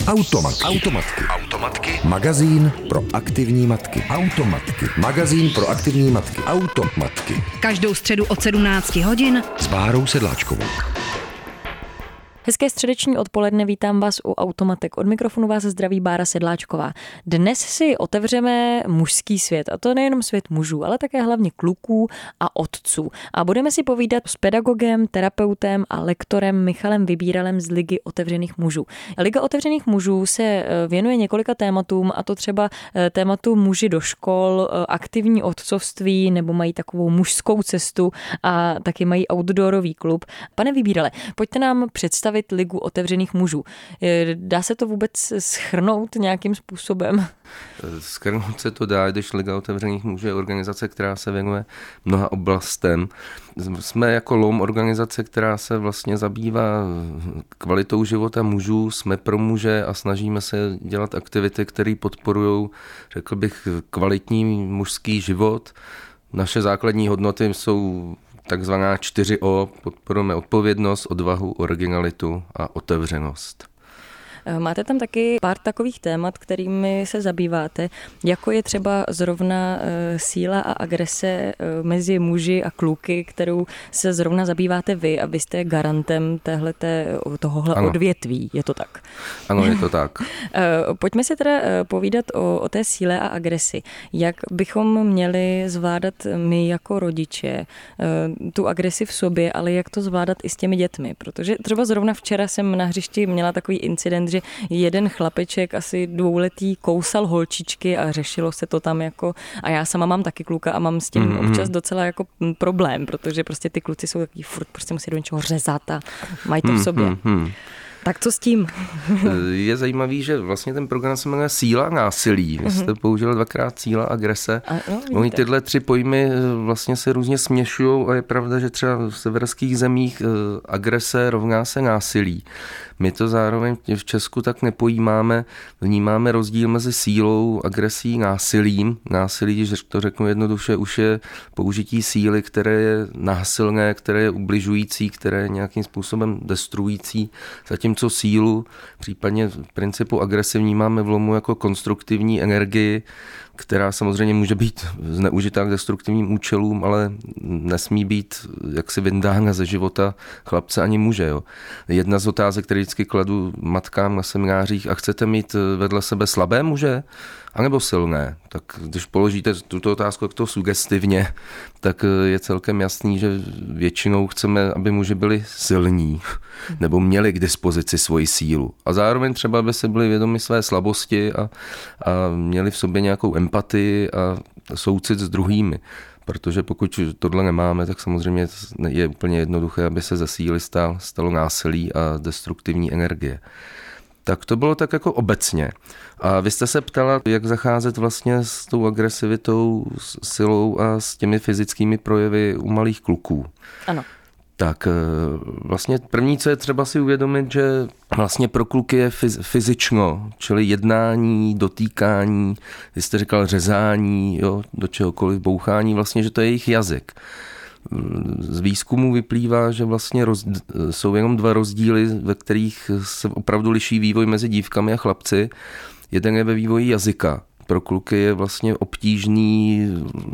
Automatky. Magazín pro aktivní matky. Magazín pro aktivní matky. Automatky. Každou středu od 17 hodin S Bárou Sedláčkovou. Hezké středeční odpoledne, vítám vás u Automatek. Od mikrofonu vás zdraví Bára Sedláčková. Dnes si otevřeme mužský svět, a to nejenom svět mužů, ale také hlavně kluků a otců. A budeme si povídat s pedagogem, terapeutem a lektorem Michalem Vybíralem z Ligy otevřených mužů. Liga otevřených mužů se věnuje několika tématům, a to třeba tématu muži do škol, aktivní otcovství, nebo mají takovou mužskou cestu a taky mají outdoorový klub. Pane Vybírale, pojďte nám představit Ligu otevřených mužů. Dá se to vůbec shrnout nějakým způsobem? Shrnout se to dá, když Liga otevřených mužů je organizace, která se věnuje mnoha oblastem. Jsme jako LOM organizace, která se vlastně zabývá kvalitou života mužů, jsme pro muže a snažíme se dělat aktivity, které podporují, řekl bych, kvalitní mužský život. Naše základní hodnoty jsou takzvaná 4O, podporujeme odpovědnost, odvahu, originalitu a otevřenost. Máte tam taky pár takových témat, kterými se zabýváte, jako je třeba zrovna síla a agrese mezi muži a kluky, kterou se zrovna zabýváte vy a vy jste garantem tohohle odvětví, je to tak? Ano, je to tak. Pojďme si teda povídat o té síle a agresi. Jak bychom měli zvládat my jako rodiče tu agresi v sobě, ale jak to zvládat i s těmi dětmi, protože třeba zrovna včera jsem na hřišti měla takový incident, že jeden chlapeček asi 2letý kousal holčičky a řešilo se to tam jako, a já sama mám taky kluka a mám s tím občas docela jako problém, protože prostě ty kluci jsou takový furt prostě musí do něčeho řezat a mají to v sobě. Tak co s tím? Je zajímavý, že vlastně ten program se jmenuje Síla a násilí. Vy jste použil dvakrát síla a agrese. Oni tyhle tři pojmy vlastně se různě směšují a je pravda, že třeba v severských zemích agrese rovná se násilí. My to zároveň v Česku tak nepojímáme, vnímáme rozdíl mezi sílou, agresí, násilím. Násilí, když to řeknu jednoduše, už je použití síly, které je násilné, které je ubližující, které je nějakým způsobem destruující. Zatímco sílu, případně v principu agresivní, máme v LOMu jako konstruktivní energii, která samozřejmě může být zneužitá k destruktivním účelům, ale nesmí být jaksi vyndána ze života chlapce ani muže. Jo. Jedna z otázek, které vždycky kladu matkám na seminářích: a chcete mít vedle sebe slabé muže anebo silné? Tak když položíte tuto otázku takto sugestivně, tak je celkem jasný, že většinou chceme, aby muži byli silní nebo měli k dispozici svoji sílu. A zároveň třeba, aby se byli vědomi své slabosti a měli v sobě nějakou empatii a soucit s druhými. Protože pokud tohle nemáme, tak samozřejmě je úplně jednoduché, aby se ze síly stalo násilí a destruktivní energie. Tak to bylo tak jako obecně. A vy jste se ptala, jak zacházet vlastně s tou agresivitou, s silou a s těmi fyzickými projevy u malých kluků. Ano. Tak vlastně první, co je třeba si uvědomit, že vlastně pro kluky je fyzično, čili jednání, dotýkání, vy jste říkal řezání, jo, do čehokoliv bouchání, vlastně, že to je jejich jazyk. Z výzkumu vyplývá, že vlastně jsou jenom dva rozdíly, ve kterých se opravdu liší vývoj mezi dívkami a chlapci. Jeden je ve vývoji jazyka. Pro kluky je vlastně obtížný,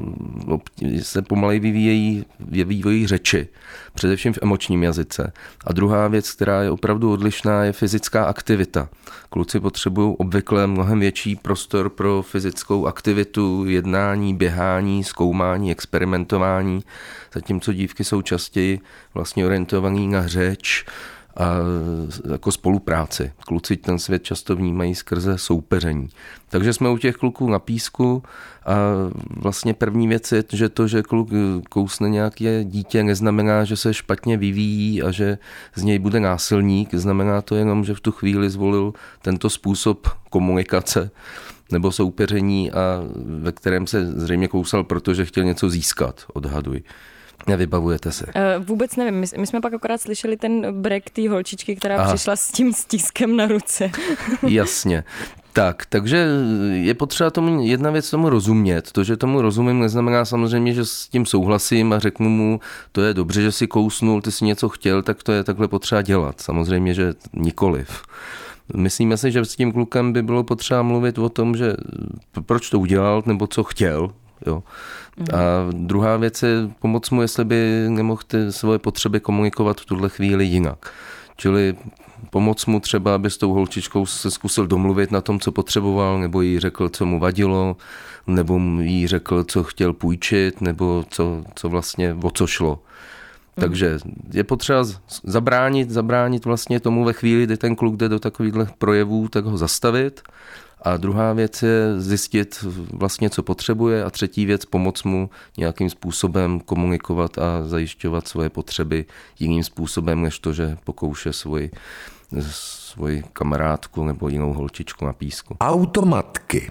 se pomaleji vyvíjejí vývoj řeči, především v emočním jazyce. A druhá věc, která je opravdu odlišná, je fyzická aktivita. Kluci potřebují obvykle mnohem větší prostor pro fyzickou aktivitu, jednání, běhání, zkoumání, experimentování, zatímco dívky jsou častěji vlastně orientovaný na řeč a jako spolupráci. Kluci ten svět často vnímají skrze soupeření. Takže jsme u těch kluků na písku a vlastně první věc je, že to, že kluk kousne nějaké dítě, neznamená, že se špatně vyvíjí a že z něj bude násilník. Znamená to jenom, že v tu chvíli zvolil tento způsob komunikace nebo soupeření, a ve kterém se zřejmě kousal, protože chtěl něco získat, odhaduji. Nevybavujete se? Vůbec nevím. My jsme pak akorát slyšeli ten brek té holčičky, která přišla s tím stiskem na ruce. Jasně. Takže je potřeba tomu jedna věc tomu rozumět. To, že tomu rozumím, neznamená samozřejmě, že s tím souhlasím a řeknu mu, to je dobře, že si kousnul, ty si něco chtěl, tak to je takhle potřeba dělat. Samozřejmě, že nikoliv. myslíme si, že s tím klukem by bylo potřeba mluvit o tom, že proč to udělal, nebo co chtěl. Jo. A druhá věc je pomoct mu, jestli by nemohl ty svoje potřeby komunikovat v tuhle chvíli jinak. Čili pomoct mu třeba, aby s tou holčičkou se zkusil domluvit na tom, co potřeboval, nebo jí řekl, co mu vadilo, nebo jí řekl, co chtěl půjčit, nebo co vlastně, o co šlo. Takže je potřeba zabránit vlastně tomu ve chvíli, kdy ten kluk jde do takovýchhle projevů, tak ho zastavit. A druhá věc je zjistit vlastně, co potřebuje, a třetí věc pomoct mu nějakým způsobem komunikovat a zajišťovat svoje potřeby jiným způsobem, než to, že pokouše svoji kamarádku nebo jinou holčičku na písku. Automatky.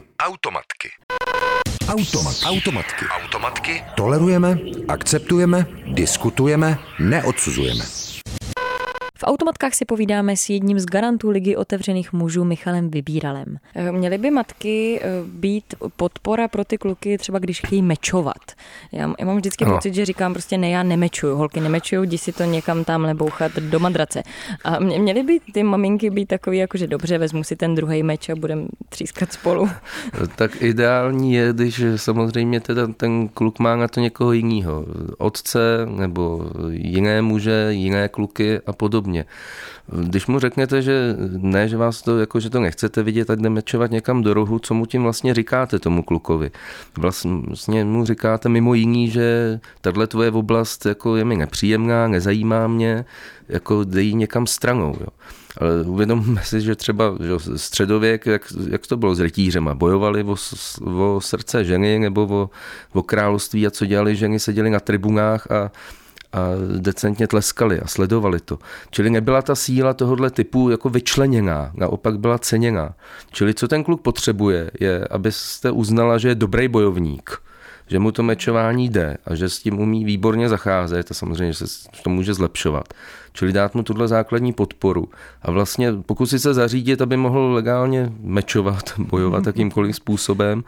Tolerujeme, akceptujeme, diskutujeme, neodsuzujeme. V Automatkách si povídáme s jedním z garantů Ligy otevřených mužů Michalem Vybíralem. Měly by matky být podpora pro ty kluky, třeba když chtějí mečovat. Já mám vždycky pocit, že říkám prostě ne, já nemečuju, holky nemečuju, jdi si to někam tamhle bouchat do madrace. A měly by ty maminky být takový, jakože dobře, vezmu si ten druhej meč a budeme třískat spolu. Tak ideální je, když samozřejmě teda ten kluk má na to někoho jiného. Otce nebo jiné muže, jiné kluky a podobně. Když mu řeknete, že ne, že vás to, jako, že to nechcete vidět, ať jde mečovat někam do rohu, co mu tím vlastně říkáte tomu klukovi? Vlastně mu říkáte mimo jiný, že tahle tvoje oblast jako je mi nepříjemná, nezajímá mě, jako dej někam stranou. Jo. Ale uvědomme si, že třeba středověk, jak to bylo s rytířema, bojovali o srdce ženy nebo o království, a co dělali ženy, seděli na tribunách a decentně tleskali a sledovali to. Čili nebyla ta síla tohohle typu jako vyčleněná, naopak byla ceněná. Čili co ten kluk potřebuje, je, abyste uznala, že je dobrý bojovník, že mu to mečování jde a že s tím umí výborně zacházet a samozřejmě, že se to může zlepšovat. Čili dát mu tuhle základní podporu a vlastně pokusit se zařídit, aby mohl legálně mečovat, bojovat jakýmkoliv způsobem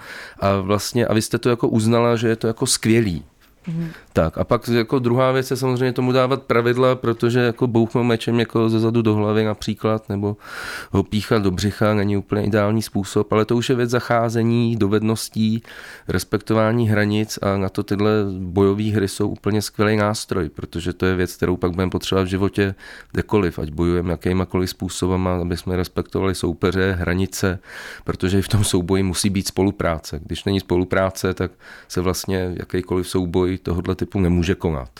a vy jste to jako uznala, že je to jako skvělý. Tak a pak jako druhá věc je samozřejmě tomu dávat pravidla, protože jako bouchnout mečem jako ze zadu do hlavy například, nebo ho píchat do břicha není úplně ideální způsob, ale to už je věc zacházení, dovedností, respektování hranic a na to tyhle bojové hry jsou úplně skvělý nástroj, protože to je věc, kterou pak budeme potřebovat v životě kdekoliv, ať bojujeme jakýmakoliv způsobama, aby jsme respektovali soupeře, hranice, protože i v tom souboji musí být spolupráce. Když není spolupráce, tak se vlastně jakýkoliv souboj tohoto typu nemůže konat.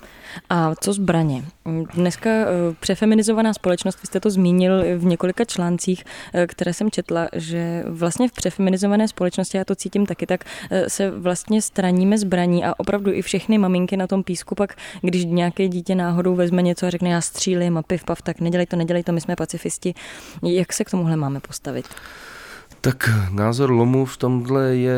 A co zbraně? Dneska přefeminizovaná společnost, vy jste to zmínil v několika článcích, které jsem četla, že vlastně v přefeminizované společnosti, já to cítím taky, tak se vlastně straníme zbraní a opravdu i všechny maminky na tom písku pak, když nějaké dítě náhodou vezme něco a řekne já střílím a piv, pav, tak nedělej to, my jsme pacifisti. Jak se k tomuhle máme postavit? Tak názor Lomu v tomhle je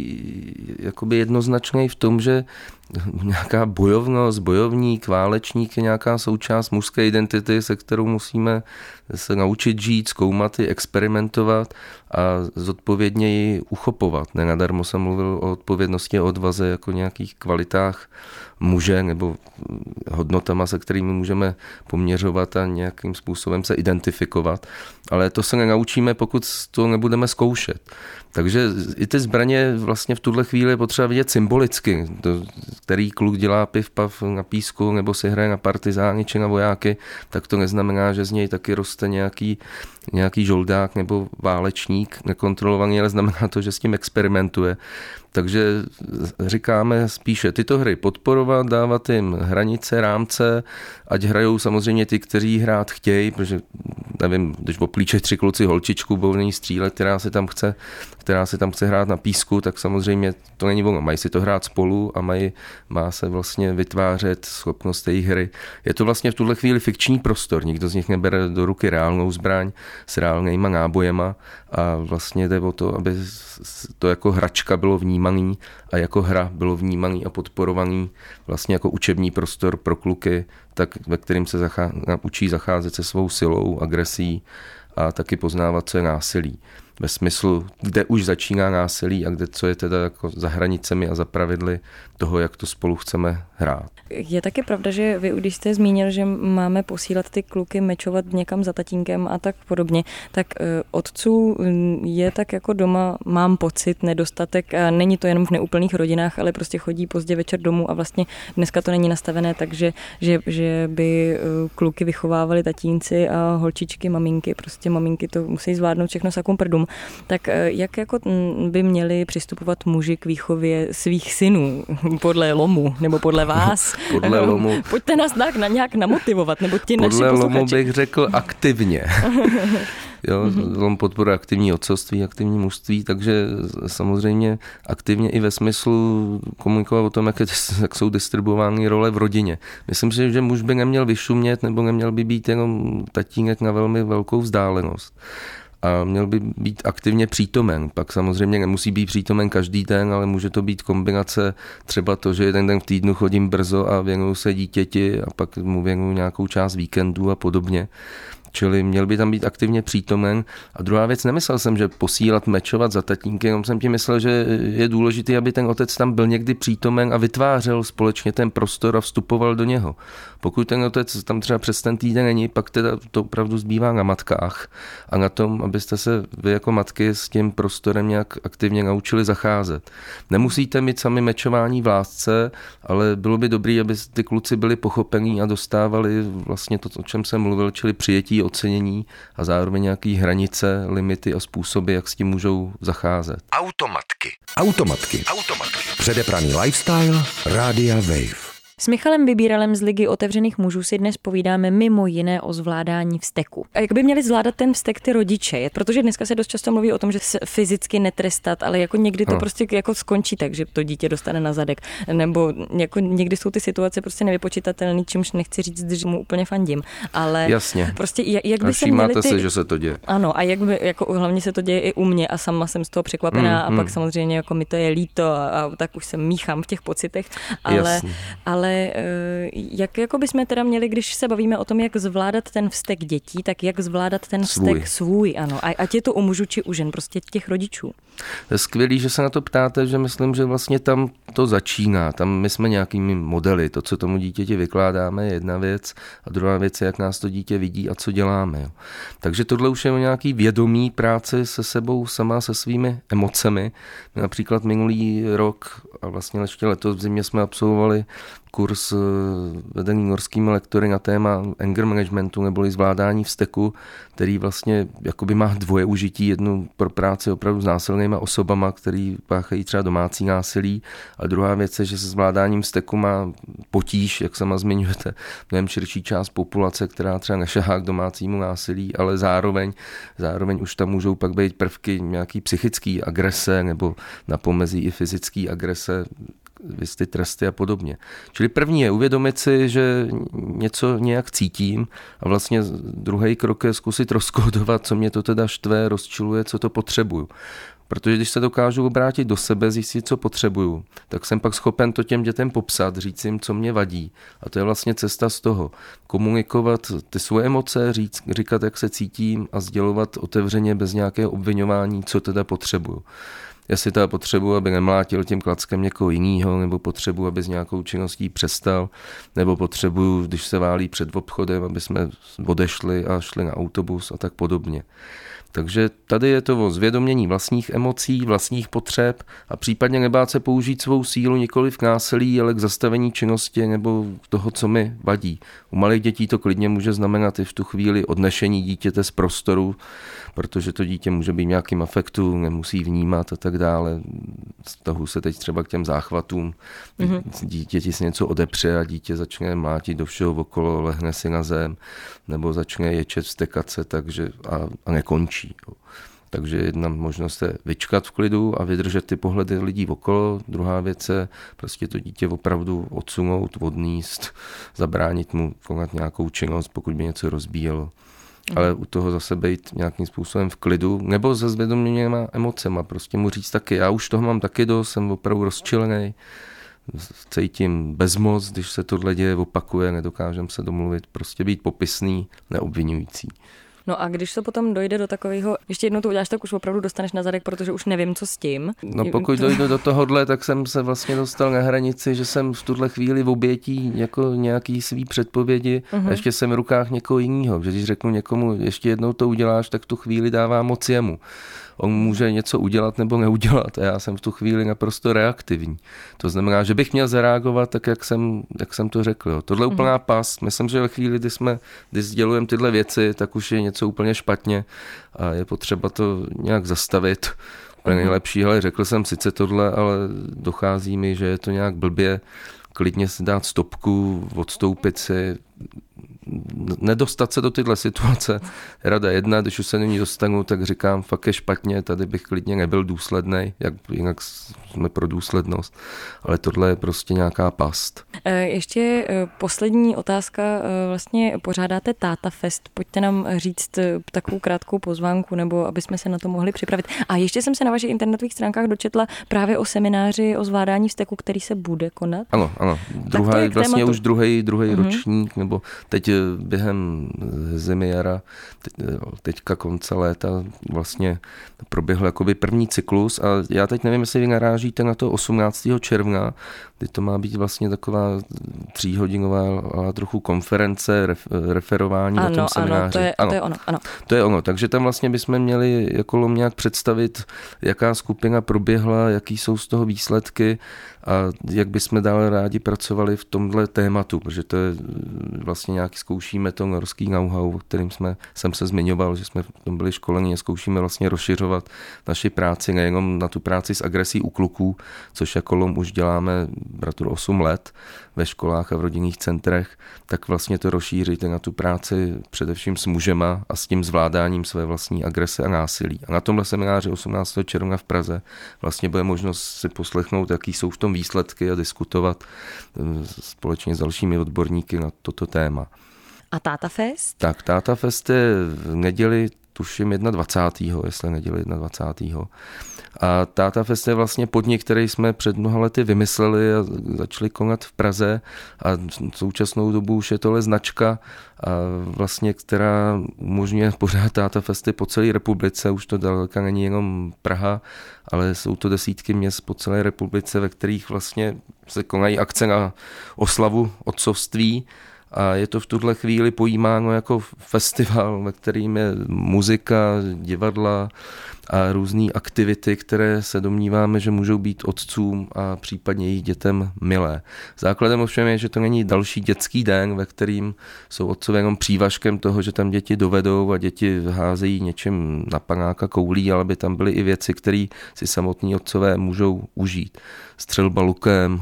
jakoby jednoznačný v tom, že nějaká bojovnost, bojovník, válečník je nějaká součást mužské identity, se kterou musíme se naučit žít, zkoumat ji, experimentovat a zodpovědně ji uchopovat. Nenadarmo jsem mluvil o odpovědnosti a odvaze jako nějakých kvalitách muže nebo hodnotama, se kterými můžeme poměřovat a nějakým způsobem se identifikovat. Ale to se nenaučíme, pokud to nebudeme zkoušet. Takže i ty zbraně vlastně v tuhle chvíli je potřeba vidět symbolicky. Který kluk dělá piv, pav na písku nebo si hraje na partizány či na vojáky, tak to neznamená, že z něj taky roste nějaký žoldák nebo válečník nekontrolovaný, ale znamená to, že s tím experimentuje. Takže říkáme spíše tyto hry podporovat, dávat jim hranice, rámce, ať hrajou samozřejmě ty, kteří hrát chtějí, protože nevím, když oplíče 3 kluci holčičku, budou není střílet, která se tam chce hrát na písku, tak samozřejmě to není ono. Mají si to hrát spolu a má se vlastně vytvářet schopnost té hry. Je to vlastně v tuhle chvíli fikční prostor, nikdo z nich nebere do ruky reálnou zbraň s reálnýma nábojema a vlastně jde o to, aby to jako hračka bylo vnímaný a jako hra bylo vnímaný a podporovaný vlastně jako učební prostor pro kluky, tak ve kterým se učí zacházet se svou silou, agresí a taky poznávat, co je násilí. ve smyslu, kde už začíná násilí a kde co je teda jako za hranicemi a za pravidly toho, jak to spolu chceme hrát. Je taky pravda, že vy, když jste zmínil, že máme posílat ty kluky mečovat někam za tatínkem a tak podobně, tak otců je tak jako doma, mám pocit, nedostatek a není to jenom v neúplných rodinách, ale prostě chodí pozdě večer domů a vlastně dneska to není nastavené, takže že by kluky vychovávali tatínci a holčičky maminky, prostě maminky to musí zvládnout všechno sakum prdum. Tak jak jako by měli přistupovat muži k výchově svých synů podle lomu nebo podle vás? Podle lomu. Pojďte nás nějak namotivovat, nebo ti naši posluchači. Podle lomu bych řekl aktivně. Jo, lom podporuje aktivní otcovství, aktivní mužství, takže samozřejmě aktivně i ve smyslu komunikovat o tom, jak jsou distribuovány role v rodině. Myslím si, že muž by neměl vyšumět nebo neměl by být jenom tatínek na velmi velkou vzdálenost. A měl by být aktivně přítomen. Pak samozřejmě nemusí být přítomen každý den, ale může to být kombinace třeba to, že jeden den v týdnu chodím brzo a věnuju se dítěti a pak mu věnuju nějakou část víkendu a podobně. Čili měl by tam být aktivně přítomen. A druhá věc, nemyslel jsem, že posílat mečovat za tatínky, jenom jsem ti myslel, že je důležité, aby ten otec tam byl někdy přítomen a vytvářel společně ten prostor a vstupoval do něho. Pokud ten otec tam třeba přes ten týden není, pak teda to opravdu zbývá na matkách a na tom, abyste se vy jako matky s tím prostorem nějak aktivně naučili zacházet. Nemusíte mít sami mečování v lásce, ale bylo by dobré, aby ty kluci byli pochopení a dostávali vlastně to, o čem jsem mluvil, čili přijetí, ocenění a zároveň nějaký hranice, limity a způsoby, jak s tím můžou zacházet. Automatky. Předepraný lifestyle Rádia Wave. S Michalem Vybíralem z Ligy otevřených mužů si dnes povídáme mimo jiné o zvládání vzteku. A jak by měli zvládat ten vztek ty rodiče? Protože dneska se dost často mluví o tom, že se fyzicky netrestat, ale jako někdy to prostě jako skončí tak, že to dítě dostane na zadek. Nebo jako někdy jsou ty situace prostě nevypočitatelné, čímž nechci říct, že mu úplně fandím. Ale jasně. Prostě jak by se měli ty... se, že se to děje. Ano, a jak by, jako hlavně se to děje i u mě a sama jsem z toho překvapená a pak samozřejmě jako mi to je líto a tak už se míchám v těch pocitech, ale jak jako bychom teda měli, když se bavíme o tom, jak zvládat ten vztek dětí, tak jak zvládat ten vztek svůj, ano. A ať je to u mužů či u žen, prostě těch rodičů. Je skvělý, že se na to ptáte, že myslím, že vlastně tam to začíná. Tam my jsme nějakými modely. To, co tomu dítěti vykládáme, je jedna věc a druhá věc je, jak nás to dítě vidí a co děláme. Jo. Takže tohle už je o nějaký vědomí práci se sebou sama, se svými emocemi. Například minulý rok a vlastně ještě letos v zimě jsme absolvovali kurz vedený norskými lektory na téma anger managementu neboli zvládání vzteku, který vlastně jakoby má dvoje užití. Jednu pro práci opravdu s násilnýma osobama, který páchají třeba domácí násilí, a druhá věc je, že se zvládáním vzteku má potíž, jak sama zmiňujete, mnohem širší část populace, která třeba nešahá k domácímu násilí, ale zároveň už tam můžou pak být prvky nějaký psychický agrese nebo na pomezí i fyzický agrese, ty tresty a podobně. Čili první je uvědomit si, že něco nějak cítím a vlastně druhý krok je zkusit rozkódovat, co mě to teda štve, rozčiluje, co to potřebuju. Protože když se dokážu obrátit do sebe, zjistit, co potřebuju, tak jsem pak schopen to těm dětem popsat, říct jim, co mě vadí. A to je vlastně cesta z toho. Komunikovat ty svoje emoce, říkat, jak se cítím a sdělovat otevřeně bez nějakého obviňování, co teda potřebuju. Jestli teda potřebuji, aby nemlátil tím klackem někoho jinýho, nebo potřebuji, aby s nějakou činností přestal, nebo potřebuji, když se válí před obchodem, aby jsme odešli a šli na autobus a tak podobně. Takže tady je to o zvědomění vlastních emocí, vlastních potřeb a případně nebát se použít svou sílu nikoli k násilí, ale k zastavení činnosti nebo toho, co mi vadí. U malých dětí to klidně může znamenat i v tu chvíli odnešení dítěte z prostoru, protože to dítě může být nějakým afektu, nemusí vnímat a tak dále. Vztahu se teď třeba k těm záchvatům. Dítěti si něco odepře a dítě začne mlátit do všeho okolo, lehne si na zem nebo začne ječet, vztekat se, takže a nekončí. Takže jedna možnost je vyčkat v klidu a vydržet ty pohledy lidí okolo. Druhá věc je prostě to dítě opravdu odsunout, odníst, zabránit mu konat nějakou činnost, pokud by něco rozbíjelo. Ale u toho zase být nějakým způsobem v klidu, nebo se zvědoměnýma emocema. Prostě mu říct taky, já už toho mám taky dost, jsem opravdu rozčilený, cítím bezmoc, když se tohle děje, opakuje, nedokážem se domluvit, prostě být popisný, neobvinující. No a když to potom dojde do takového, ještě jednou to uděláš, tak už opravdu dostaneš na zadek, protože už nevím, co s tím. No pokud dojdu do tohohle, tak jsem se vlastně dostal na hranici, že jsem v tuhle chvíli v obětí jako nějaký svý předpovědi a ještě jsem v rukách někoho jiného. Že když řeknu někomu, ještě jednou to uděláš, tak tu chvíli dává moc jemu. On může něco udělat nebo neudělat a já jsem v tu chvíli naprosto reaktivní. To znamená, že bych měl zareagovat tak, jak jsem to řekl. Jo. Tohle je úplná pas. Myslím, že ve chvíli, kdy sdělujeme tyhle věci, tak už je něco úplně špatně a je potřeba to nějak zastavit. Nejlepší, ale řekl jsem sice tohle, ale dochází mi, že je to nějak blbě, klidně si dát stopku, odstoupit si, nedostat se do tyhle situace. Rada jedna, když už se nyní dostanu, tak říkám, fakt je špatně, tady bych klidně nebyl důslednej, jinak jsme pro důslednost, ale tohle je prostě nějaká past. Ještě poslední otázka, vlastně pořádáte Táta Fest, pojďte nám říct takovou krátkou pozvánku, nebo aby jsme se na to mohli připravit. A ještě jsem se na vašich internetových stránkách dočetla právě o semináři o zvládání vzteku, který se bude konat. Ano, vlastně už druhý ročník, nebo teď během zimy, jara, teďka konce léta vlastně proběhl jakoby první cyklus a já teď nevím, jestli vy narážíte na to 18. června, kdy to má být vlastně taková 3hodinová trochu konference, referování o tom semináři. To je ono. To je ono, takže tam vlastně bychom měli jako LOM nějak představit, jaká skupina proběhla, jaký jsou z toho výsledky a jak bychom dále rádi pracovali v tomhle tématu, protože to je vlastně nějaký zkoušíme to norský know-how, o kterým jsem se zmiňoval, že jsme v tom byli školeni a zkoušíme vlastně rozšiřovat naši práci nejenom na tu práci s agresí u kluků, což jako LOM už děláme 8 let ve školách a v rodinných centrech, tak vlastně to rozšířit na tu práci především s mužema a s tím zvládáním své vlastní agrese a násilí. A na tomhle semináři 18. června v Praze vlastně bude možnost si poslechnout, jaký jsou v tom výsledky a diskutovat společně s dalšími odborníky na toto téma. A Táta Fest? Tak, Táta Fest je v neděli, tuším 21. jestli neděli 21. A Táta Fest je vlastně podnik, který jsme před mnoha lety vymysleli a začali konat v Praze a v současnou dobu už je tohle značka, a vlastně, která umožňuje pořád Táta Festy po celé republice. Už to daleka není jenom Praha, ale jsou to desítky měst po celé republice, ve kterých vlastně se konají akce na oslavu otcovství. A je to v tuhle chvíli pojímáno jako festival, ve kterým je muzika, divadla a různé aktivity, které se domníváme, že můžou být otcům a případně jejich dětem milé. Základem ovšem je, že to není další dětský den, ve kterým jsou otcové jenom přívažkem toho, že tam děti dovedou a děti házejí něčem na panáka koulí, ale by tam byly i věci, které si samotní otcové můžou užít. Střelba lukem,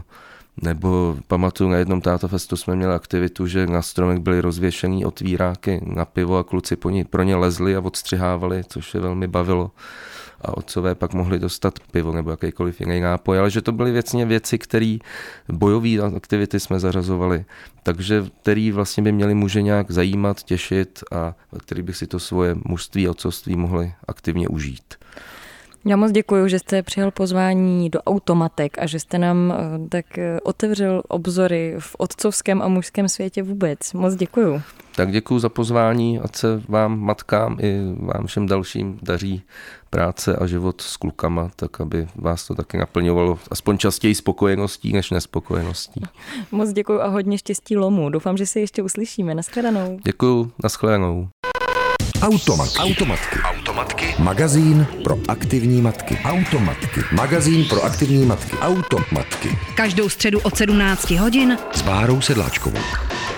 nebo pamatuju, na jednom Táta Festu jsme měli aktivitu, že na stromech byly rozvěšený otvíráky na pivo a kluci pro ně lezli a odstřihávali, což je velmi bavilo. A otcové pak mohli dostat pivo nebo jakýkoliv jiný nápoj, ale že to byly věci, které bojové aktivity jsme zařazovali, takže který vlastně by měli muže nějak zajímat, těšit a který by si to svoje mužství a otcovství mohli aktivně užít. Já moc děkuji, že jste přijal pozvání do Automatek a že jste nám tak otevřel obzory v otcovském a mužském světě vůbec. Moc děkuji. Tak děkuji za pozvání, ať se vám, matkám i vám všem dalším daří práce a život s klukama, tak aby vás to taky naplňovalo aspoň častěji spokojeností než nespokojeností. Moc děkuji a hodně štěstí LOMu. Doufám, že se ještě uslyšíme. Naschledanou. Děkuji, naschledanou. Automatky. Magazín pro aktivní matky. Automatky. Magazín pro aktivní matky. Automatky. Každou středu od 17 hodin s Bárou Sedláčkovou.